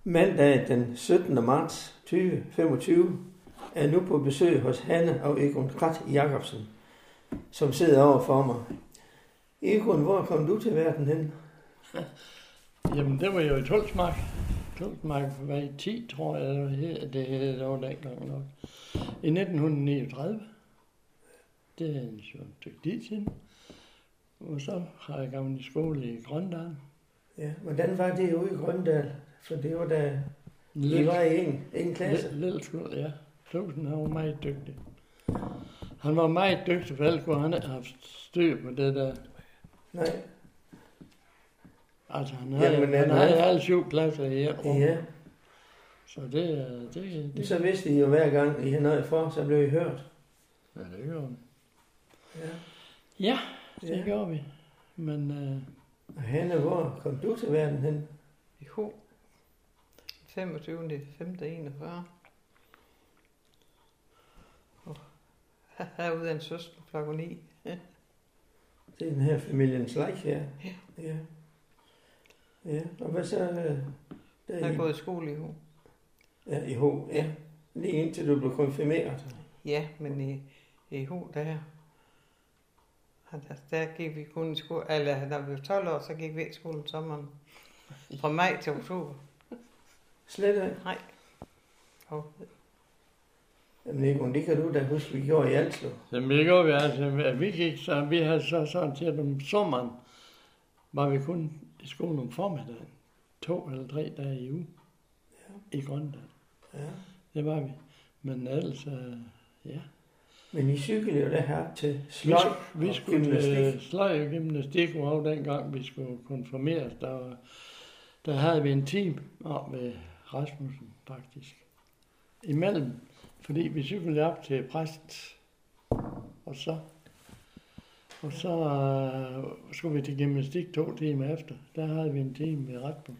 Mandag den 17. marts 2025 er nu på besøg hos Hanne og Egon Krat Jacobsen, som sidder over for mig. Egon, hvor kom du til verden hen? Jamen, det var jo i Tulsmark. Tulsmark var i 10, tror jeg, det hed det var dengang nok. I 1939. Det er en stykke tid siden. Og så har jeg gået i skole i Grøndal. Ja, hvordan var det ude i Grøndal? For det var da I var i en klasse. Lille skole, ja. Tusind, han var meget dygtig. Han var meget dygtig, for ellers kunne han ikke have haft styr på det der. Nej. Altså, han havde alle 7 klasser i et rum. Ja. Så det. Så vidste I jo hver gang, I havde noget for, så blev I hørt. Ja, det gjorde vi. Ja. Ja, det gjorde vi. Men... Og Hanne, hvor kom du til verden hen? I Ho. 25. 5. 41. Herude af en søster, klokken 9. Det er den her familiens Leif, ja. Ja. Ja. Ja, og hvad så? Jeg har gået i skole i Ho. Ja, i Ho, ja. Lige indtil du blev konfirmeret. Ja, men i Ho, der gik vi kun i skole. Eller når vi var 12 år, så gik vi i skole om sommeren. Fra maj til oktober. Slet ikke? Nej. Og Jamen Egon, det kan du da huske, vi gjorde i Alslev. Jamen det gjorde vi altså. Vi gik så, vi havde så sådan til om sommeren, var vi kun i skolen om formiddagen. 2 eller 3 dage i uge. Ja. I Grøndal. Ja. Det var vi. Men ellers, ja. Men I cyklede jo derher til sløj vi og skulle gymnastik. Sløj og gymnastik var jo dengang, vi skulle konfirmeres. Der havde vi en team op ved Rasmussen, faktisk. Imellem, fordi vi cyklede op til præst, og så skulle vi til gymnastik 2 timer efter. Der havde vi en time ved Retbund.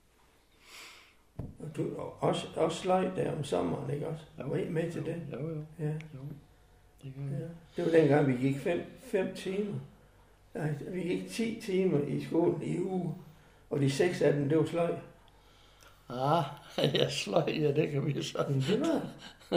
Og du også sløj der om sommeren, ikke også? Var I med til det? Jo. Ja. Jo. Det gør vi. Ja. Det var dengang, vi gik 5 timer. Nej, vi gik 10 timer i skolen i uge, og de 6 af dem, det var sløj. Ja, sløj, ja, det kan vi så. Men det var.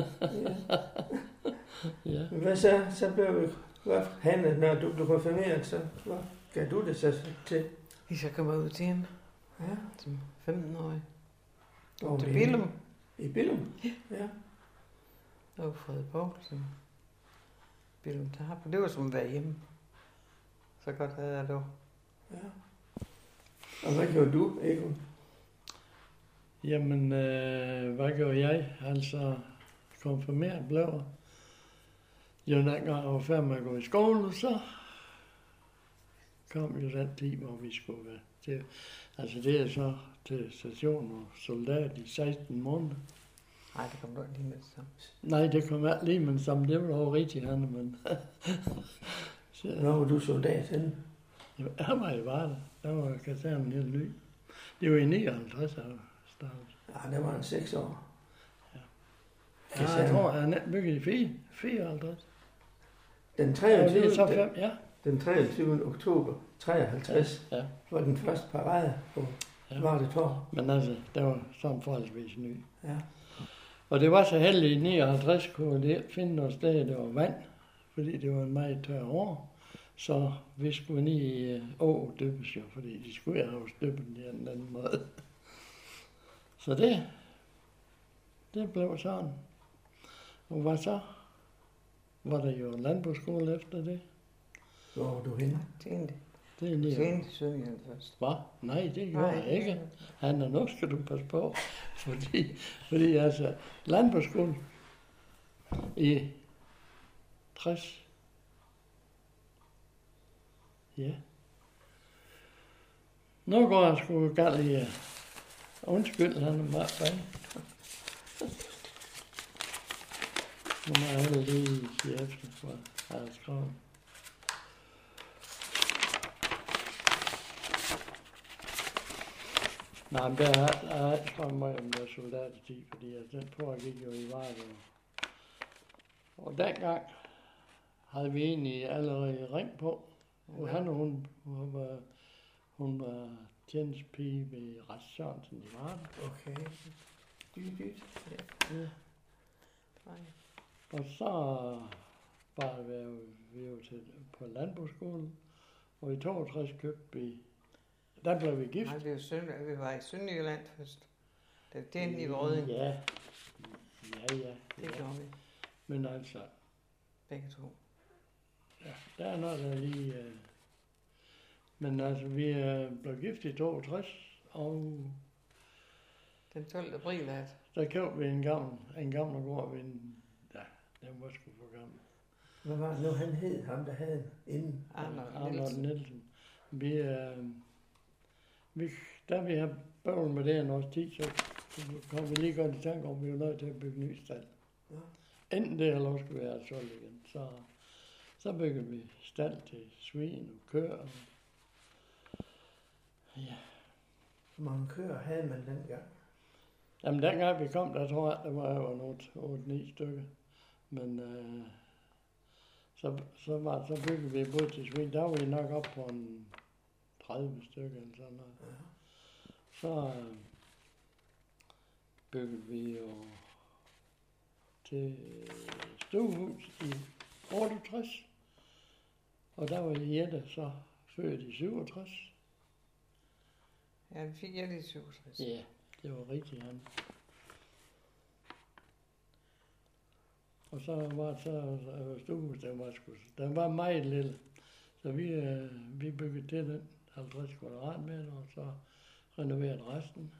Ja. Men hvad så? Så blev vi Hanne, når du blev konfirmeret, så hvad gav du det så til? vi så kommer ud til hende. Ja. Som 15-årig. Og Til Billum. I Billum? Ja. Og Frede Poulsen. Billum Tarp. Det var som at være hjemme. Så godt havde jeg dog. Ja. Og hvad gjorde du, Egon? Jamen, hvad gjorde jeg? Altså, konfirmeret blev jo dengang jeg var færdig med at gå i skole, så kom jo den tid, hvor vi skulle være til. Altså, det er så til station og soldat i 16 måneder. Nej, det kom du ikke lige med det samme. Nej, det kom ikke lige med det samme. Det var jo rigtig, Hanne, men... Når var du soldat henne? Jeg var jo bare der. Der var kasernen helt ny. Det var i 59, jeg startede. Ja, der var en 6 år. Ja, jeg tror, jeg er bygget i 54. Den 23. Det er så 5, ja. Den 23. oktober 53 Ja. var den første parade på Varde Torv. Men altså, det var sådan forholdsvis ny. Ja. Og det var så heldigt, i 59 kunne det finde noget sted, der var vand, fordi det var en meget tør år. Så vi skulle ned i døbes jo, fordi de skulle jo have døbet den en anden måde. Så det blev sådan. Og hvad så? Var der jo en landbrugsskole efter det? Hvor var du henne? Tjente. Det er lige. Tjente Sønderjylland først. Hvad? Nej, det gjorde jeg ikke. Han er nok, skal du passe på. Fordi altså, landbrugsskolen i 60. Ja. Nu går jeg sgu galt i undskyld, han er meget fanden. Nu må jeg heller lige sige efter, hvad jeg har skrevet. Nej, men der er ikke skrevet mig om noget soldatertid, fordi altså, den foregik jo i Varde. Og dengang havde vi egentlig allerede ringt på. Og han og hun var tjenestepige ved Rast Sørensen i Varden. Okay. Dyt. Ja. Nej. Og så var vi jo på landbrugsskolen, og i 62 købte vi, der blev vi gift. Nej, vi var i Sønderjylland først. Det er den i Rødding. Ja. Det gjorde vi. Men altså, Begge to. ja, der er noget, der lige... Men altså, vi blev gift i 62, og Den 12. april at der købte vi en gammel gård ved en... Ja, den var sgu for gammel. Hvad var det nu, han hed, ham der havde den inden? Arnold Nielsen. Da vi har bøvlet med det en års tid, så kom vi lige godt i tanke om, at vi var nødt til at bygge en ny stald. Ja. Enten det eller også skulle være solgt igen. Så byggede vi stald til svin og køer. Og, ja. Hvor mange køer havde man dengang? Jamen dengang vi kom, der tror jeg, der var jo 8-9 stykker. Men så byggede vi både til svin. Der var vi nok op på en 30 stykker eller sådan noget. Ja. Så byggede vi jo til stuehus i 68. Og der var Jette så født i 67. Ja, vi fik Jette i 67. Ja, det var rigtigt han. Og så var stuehus, den var meget lille. Så vi byggede til den 50 kvadratmeter, og så renoverede resten.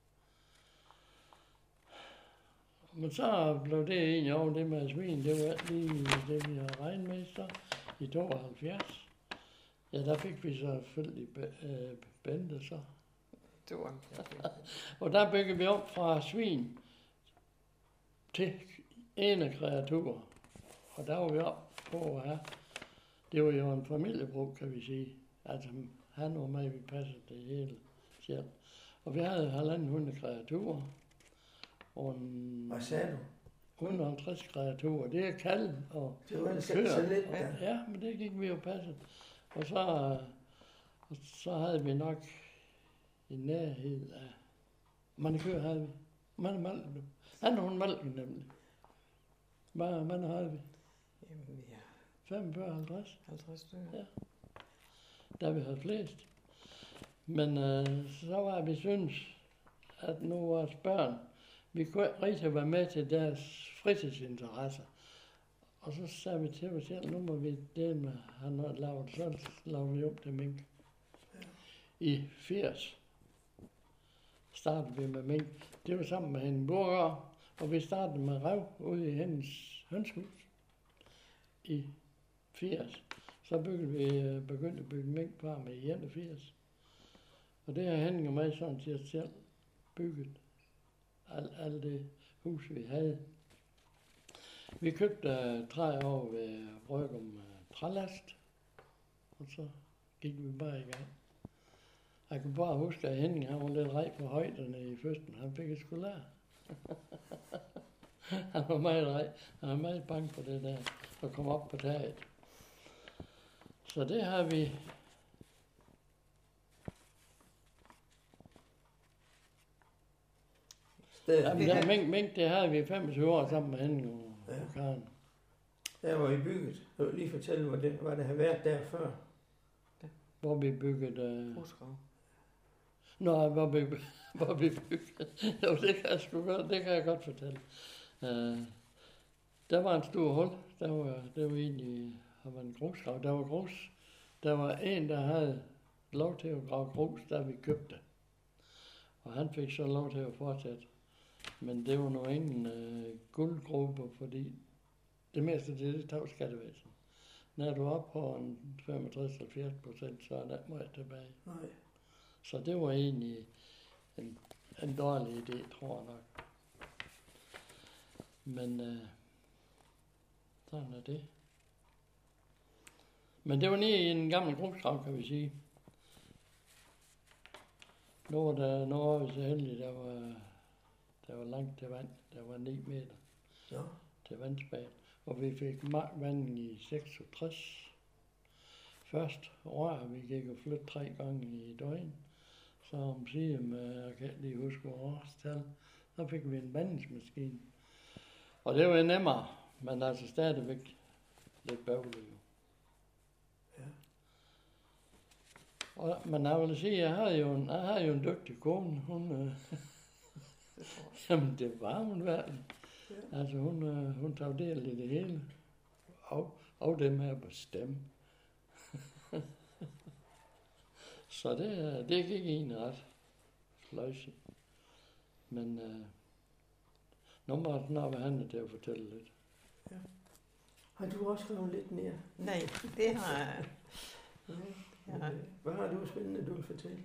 Men så blev det egentlig over det med svin, det var ikke lige det, vi havde regnet med så i 72. Ja, der fik vi selvfølgelig Bente så. Det var Og der byggede vi op fra svin til ene kreaturer. Og der var vi op på her. Det var jo en familiebrug, kan vi sige. Altså, han var med, vi passede det hele selv. Og vi havde 1.500 kreaturer. Og Hvad sagde du? 150 kreaturer. Det er kalv og Det var så køer. lidt, Og, ja. ja, men det gik vi jo passet. Og så havde vi nok i nærhed af... Mange køer havde vi. Mange malk. Han havde malken nemlig. Mange havde vi. Jamen, vi er 45-50. 50 stykker. Ja. Der vi havde flest. Men så var vi synes, at nu vores børn, vi kunne ikke rigtig være med til deres fritidsinteresser. Og så sagde vi til os selv, nu må vi det med, han har lavet, så lavede vi op til mink. I 80 startede vi med mink. Det var sammen med en burger, og vi startede med rev ude i hendes hønshus i 80. Så begyndte at bygge minkfarm i 81. Og det har Henning og mig sådan set selv bygget. Alt det hus, vi havde. Vi købte træ over ved Brygum trælast, og så gik vi bare i gang. Jeg kunne bare huske, at Henning han var lidt rej på højderne i fødslen. Han fik et sgu lære. Han var meget rej. Han var meget bange på det der, at komme op på taget. Så det har vi. Mink, det havde vi 25 år sammen med Henning og Karen. Der var I bygget. Jeg vil lige fortælle, hvad det har været der før. Hvor vi byggede... Huskov. Nå, hvor vi byggede... Jo, det kan jeg sgu godt, det kan jeg godt fortælle. Der var en stor hul. Det var egentlig... Der var en grusgrav. Der var grus. Der var en, der havde lov til at grave grus, da vi købte. Og han fik så lov til at fortsætte. Men det var nu ingen guldgrupper, fordi det meste det tog skattevæsen. Når du er oppe på en 65-70%, så er der meget tilbage. Nej. Så det var egentlig en dårlig idé, tror jeg nok. Men sådan er det. Men det var nede i en gammel grusgrav, kan vi sige. Nu var vi så heldige, der var langt til vand. Der var 9 meter til vandspand. Og vi fik markvand i 66. Først rør, vi gik og flytte 3 gange i døgn. Så om siger med, jeg kan ikke lige huske årstal, så fik vi en bandingsmaskine. Og det var nemmere, men altså stadigvæk lidt bøvlet jo. Ja. Men jeg vil sige, jeg har jo en dygtig kone. Hun, jamen det var hun verden. Ja. Altså hun tog del i det hele. Og det med at bestemme. Så det gik egentlig ret fløjsigt. Men nu må den have handlet til at fortælle lidt. Ja. Har du også skrevet lidt mere? Nej, det har jeg. Ja. Hvad har du spændende, du vil fortælle?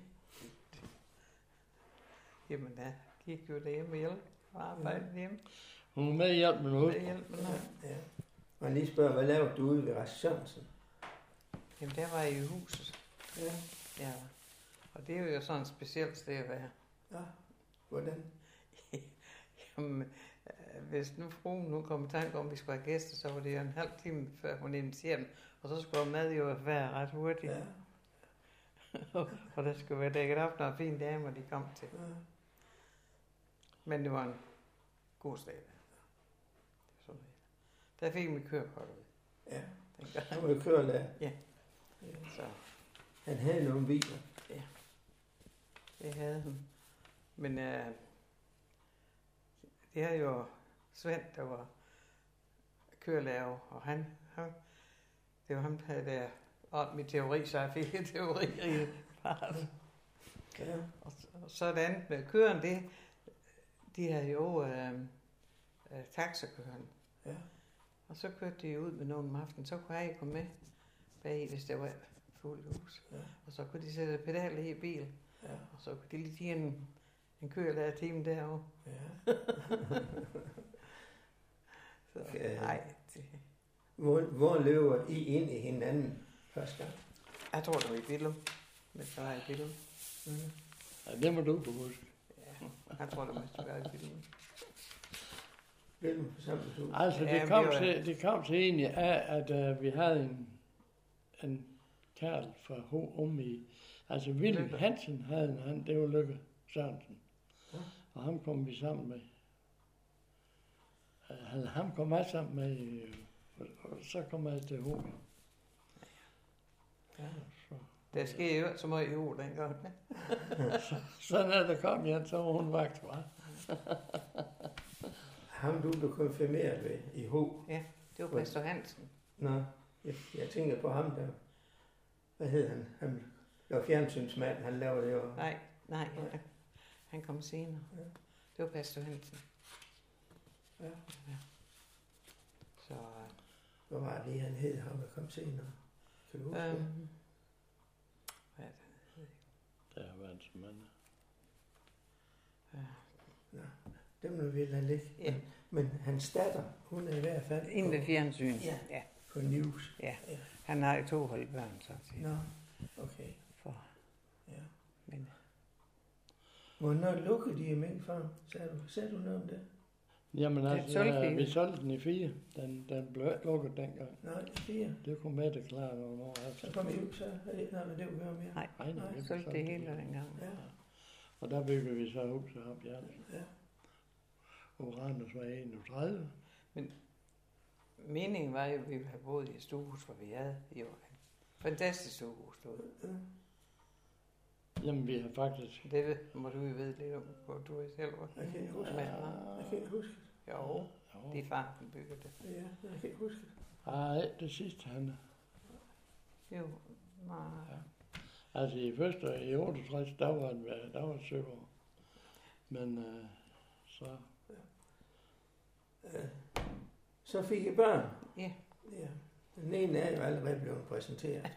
Jamen, jeg gik jo derhjemme og hjælp og arbejdede hjemme. Hun er med i hjælp med noget. Ja. Og jeg lige spørger, hvad lavede du ude ved Ras Sørensen? Jamen, der var jeg i huset. Ja. Ja. Og det er jo sådan et specielt sted at være. Ja. Hvordan? Jamen, hvis nu fruen nu kom i tanke om, at vi skulle have gæster, så var det jo en halv time før hun inviterede dem. Og så skulle mad jo være ret hurtigt. Ja. Og der skulle være dækket op, når fine damer de kom til. Ja. Men det var en god sted. Der fik vi kørekort ud. Ja. Han var jo kørelærer. Ja. Så Han havde nogle biler. det havde han. Men det er jo Svend, der var kørelærer, og han det var ham, der havde været om med teori, så jeg fik teori i fart. Ja. Og sådan med køren, de havde jo taxakøren. Ja. Og så kørte de ud med nogen om aftenen, så kunne jeg komme med bag, hvis der var fuld hus. Ja. Og så kunne de sætte pedaler i bil, Ja. og så kunne de lige give en kørelærer time derovre. Ja. Så Okay. nej, Hvor løber I ind i hinanden første gang? jeg tror, det var i Billum. Hvis der var i Billum. Mm. Ja, det må du kunne huske. Ja, jeg tror, det var i Billum. Hvilken forsamlingshus? Altså, Ja, det kom til egentlig af, at vi havde en kærl fra H. i. Altså, Willy Lykke. Hansen havde han, det var Lykke Sørensen. Ja. Og ham kom vi sammen med. Ham kom jeg sammen med, og så kom jeg til H. Ja. Så, Der skete jo ikke så meget i jul dengang. sådan er der kom jeg, så var hun vagt fra. Ham du blev konfirmeret ved i H. Ja, det var Pastor Hansen. Nå, jeg tænker på ham der. Hvad hed han? Han var fjernsynsmand, han lavede det jo. Nej, han kom senere. Ja. Det var Pastor Hansen. Ja. Så, Hvad var det, han hed, ham der kom senere? Kan du huske det? hvad er det? Der har været så mange. Nå, dem nu vil han ligge. Ja. Men hans datter, hun er i hvert fald Inden ved fjernsyn. Ja. På News. Ja. Han har jo 2 holdbørn, så at sige. Nå, okay. For, Ja. men Hvornår lukkede de i Minkfarm? Sagde du noget om det? Jamen Den altså, solgte vi. vi solgte den i 4. Den blev ikke lukket dengang. Nej, 4. Det kom med det klart nogle år efter. Så kom I ud, så nej, men det var gøre mere. nej, Nej, Nej, vi så det solgte hele dengang. Ja. Og der byggede vi så huset op, ja. Ja. Uranus var 31. Meningen var jo, at vi ville have boet i et stuehus, hvor vi havde jo en fantastisk stuehus. Jamen, vi har faktisk... Må du jo vide lidt om, hvor du er selv var. Jeg kan ikke huske det. Jeg kan ikke huske det. Jo, Jo. det er far, han byggede det. Ja, jeg kan ikke huske det. Ej, det sidste han... Jo, nej. Altså i første i 68, der var et stykke år. Men så... Så fik jeg børn. Ja. Ja. Den ene er jo allerede blevet præsenteret.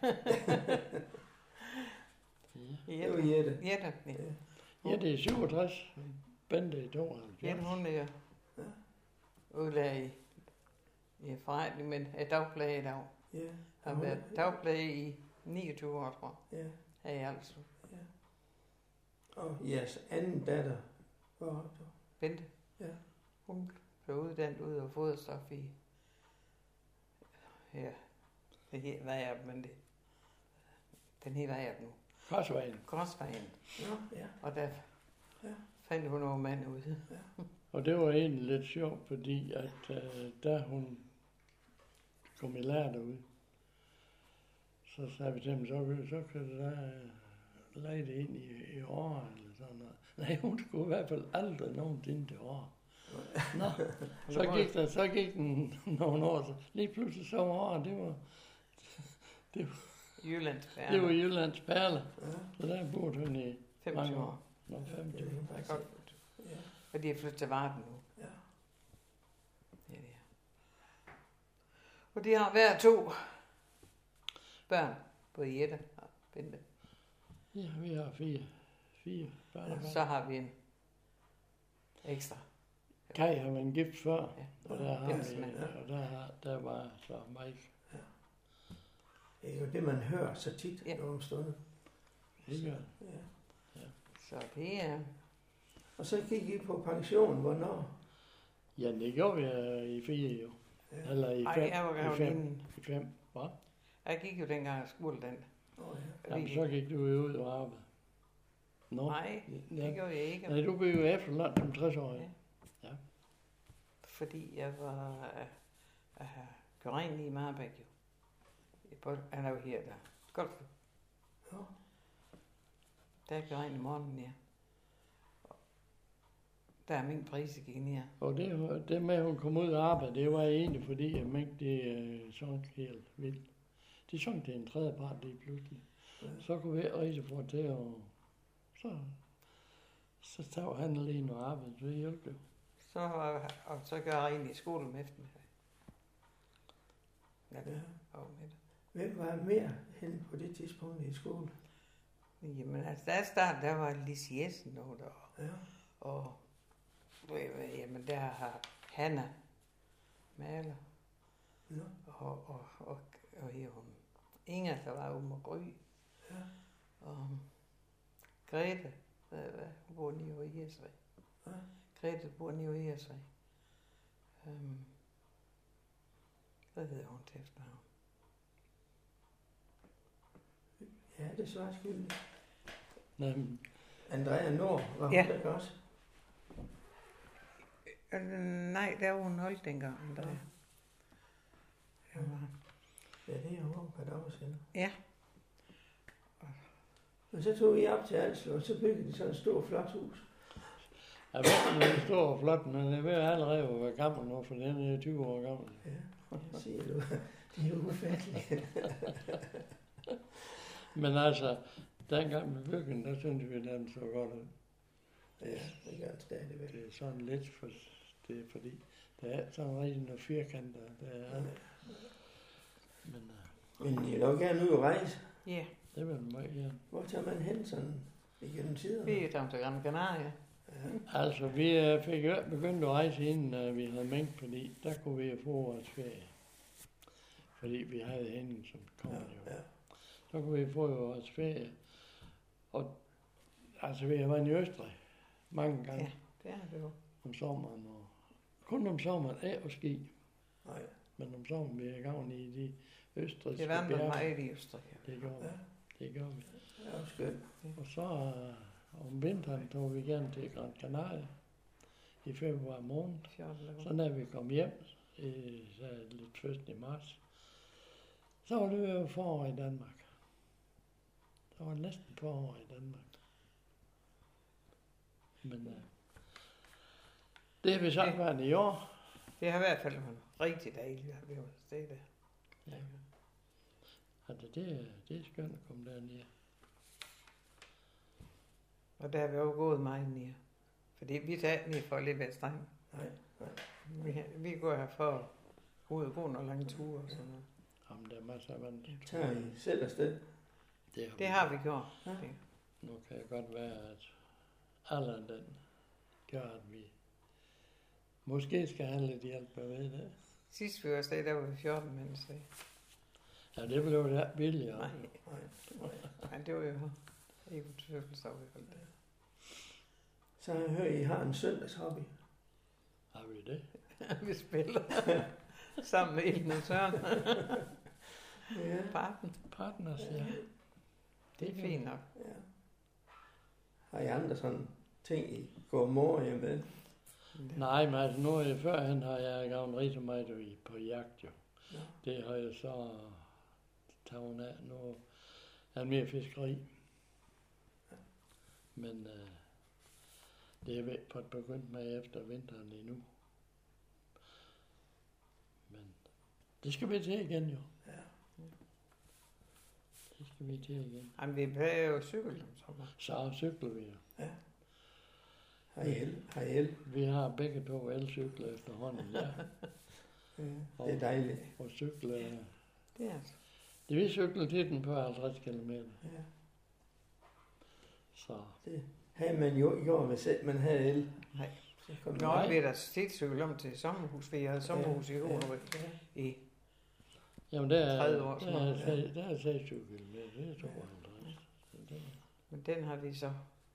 Det var Jette. Jette, ja. Ja, det er 67. Bente i 72. Jette, hun er udlært i forretning, men er dagplage i dag. Ja. Har været dagplage i 29 år, tror Ja. jeg. Ja, altså. Ja. Og jeres anden datter, hvor har du? Bente. Ja. Hun blev uddannet ud af foderstof i... Ja, det hedder hvad er det, men det... Den hedder jeg nu. Korsvejen. Korsvejen. Nå, ja. Og der Ja. fandt hun nogle mand ude. Og det var egentlig lidt sjovt, fordi at da hun kom i lære derude, så sagde vi til dem, så kan du da lege det ind i år eller sådan noget. Nej, hun skulle i hvert fald aldrig nogensinde til år. Nå, så gik den nogle år, så lige pludselig så år, det var Jyllands det Perle. var Jyllands Perle. Ja. Så der boede hun i 25 mange år. år. Nå, Det 25. kan man Det bare er se. godt. Ja. Og de er flyttet til Varden nu. Ja. Ja, det er. Og de har hver 2 børn. Både Jette og Bente. Ja, vi har fire børn. Så har vi en ekstra. Kai har været gift før, Ja. og der har Pinsen, vi, ja. og der var så Mike. Det er jo det, man hører så tit Ja. om stunden. Ikke? Ja. Så det er... Og så gik I på pension, hvornår? Ja, det gjorde vi i 4 jo. Ja. Eller i 5. Ej, jeg var gammel inden. I 5, hvad? Jeg gik jo dengang i skole den. Ja. Jamen, så gik du jo ud og arbejde. Nå. Nej, det Ja. gjorde jeg ikke. Nej, du blev jo efterladt som 60-årig. Ja. Fordi jeg var... gjorde rent i Marbæk jo. Han er jo her der. Godt. Ja. Der gjorde rent i morgenen, ja. Der er min pris gik ned. Og det med, at hun kom ud og arbejde, det var egentlig fordi, at mængde det sang helt vildt. De sang til en tredje part lige pludselig. Ja. Så kunne vi ikke rigtig få til at... Så tager han alene og arbejde, så det hjalp jo. Og så gør jeg rent i skolen om eftermiddagen. Ja, Ja. og med det. Hvem var mere hen på det tidspunkt i skole? Jamen altså, da jeg startede, der var Lise Jessen og der. Ja. Og jamen, der har Hanna maler. Nå. Og her hun Inger, der var ude med Gry. Ja. Og Grete, hun bor lige over i Ersvej. Ja. Grete bor lige over i Ersvej. Hvad hedder hun til efternavn? Ja, det svarer skyldigt. Jamen, Andrea Nord var hun Ja. der også. Nej, der var hun holdt dengang. Andrea. Ja. Ja, det er hun på et år siden. Ja. Og så tog I op til Alslev, og så byggede de sådan et stort flot hus. jeg ved, den er stor og flot, men jeg ved allerede, at være gammel nu, for den er 20 år gammel. Ja, det siger du. Det er jo ufatteligt. Men altså, dengang med byggen, der synes vi, den så godt ud. Ja, det gør den stadigvæk. Det er sådan lidt for, det er fordi, der er sådan rigtig noget firkanter, der er, men Men I vil også gerne ud og rejse. Ja, det vil man meget gerne. Hvor tager man hen sådan igennem tiderne? vi er taget til Gran Canaria. Ja. Altså, vi fik jo ikke begyndt at rejse inden vi havde mængd, fordi der kunne vi jo få vores ferie. Fordi vi havde hende, som kom jo. Ja. Så kunne vi få vores ferie. Og altså, vi har været i Østrig mange gange Ja, det er det jo. om sommeren. Og kun om sommeren af og ski. Nej. Men om sommeren vi er i gang i de østrigske Det vandrer bjerge. meget i Østrig. Det gør vi. Ja. Det gør vi. Det er jo skønt. Og så om vinteren tog vi gerne til Gran Canaria i februar måned. Så da vi kom hjem, så lidt først i marts, så var det jo forår i Danmark. Der var næsten forår i Danmark. Men det har vi sagt været i år. Det har i hvert fald været rigtig dejligt, at vi var afsted der. Ja. Altså det er skønt at komme dernede. Og der har vi jo gået meget ned. Fordi vi tager ikke ned for at leve af streng. Nej. Vi går her for at gå nogle lange ture og sådan noget. Jamen, der er masser af vand. Tager I selv afsted? Det har vi gjort. Ja. Det. Nu kan det godt være, at alderen den gør, at vi måske skal have lidt hjælp med det. Sidst vi var afsted, der var vi 14 mennesker. Ja, det blev da billigere. Nej, Nej. nej, det var jo ikke selvfølgelig så vi holdt det. Så jeg hører, I har en søndagshobby. Har vi det? Vi spiller sammen med Elden og Søren. Ja. Parten. Partners, ja. Det er fint nok. Ja. Har I andre sådan ting, I går mor med? Nej, men altså nu førhen har jeg gået rigtig meget på jagt jo. Ja. Det har jeg så taget af. Nu er det mere fiskeri. Men det er væk på at begynde med efter vinteren endnu. Men det skal vi til igen jo. Ja. Det skal vi til igen. Jamen, vi plejer jo cykel om sommer. Så cykler vi jo. Ja. Har I el? Vi har begge to elcykler efterhånden, ja. Ja, det er dejligt. Og cykler, Det er altså. det vi cykler til den på 50 km. Ja. Så Det havde man jo gjort, hvis ikke man havde el. Nej. Så kom Nå, Nej. vi er da tit cyklet om til sommerhus. Vi havde sommerhus i Hovedrød i jamen der er 30 år snart, der er 6 cykel med, det er 52. Så det- Men den har vi så.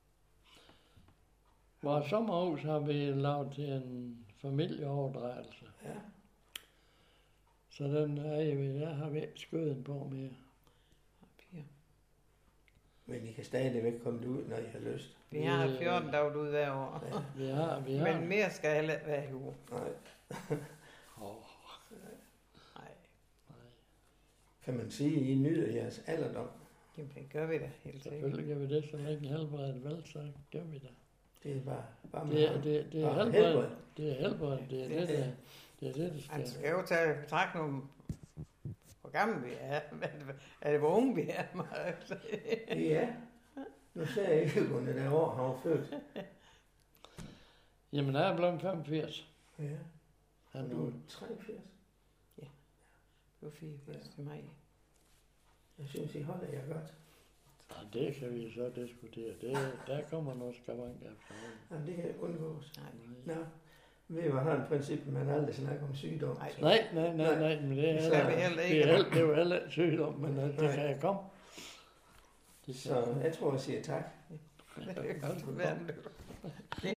Vores sommerhus har vi lavet til en familieoverdragelse. Ja. Så den er vi, der har vi ikke skøden på mere. Piger. Men I kan stadigvæk komme ud, når I har lyst. Vi har 14 dage ud hver år. Ja. Vi har. Men mere skal heller ikke være i uge. Nej. Åh, Nej, nej. Kan man sige, at I nyder jeres alderdom? jamen det gør vi da helt sikkert. Selvfølgelig gør vi det, så længe helbredet vel, så gør vi det. Det er bare Det er bare helbred. Det er helbred. Det er det, det Man skal. skal jo tage i betragtning om, hvor gammel vi er. Er det, hvor unge vi er? Ja. Nu ser jeg ikke, hvor det år han var født. Jamen, jeg er blevet 85. Ja. Han Og nu. du er 83. Det var 84 til mig. Jeg synes, I holder jer godt. Ja, det kan vi så diskutere. Der kommer noget skavank efterhånden. Jamen, det kan undgås. Nej. Nå. Ved I, hvad har en princip, man aldrig snakker om sygdom? Nej. så- Nej, men det er Så er vi heller det ikke. er jo heller ikke sygdom, men det kan jeg komme. Det kan Så jeg tror, jeg siger tak. Det er godt,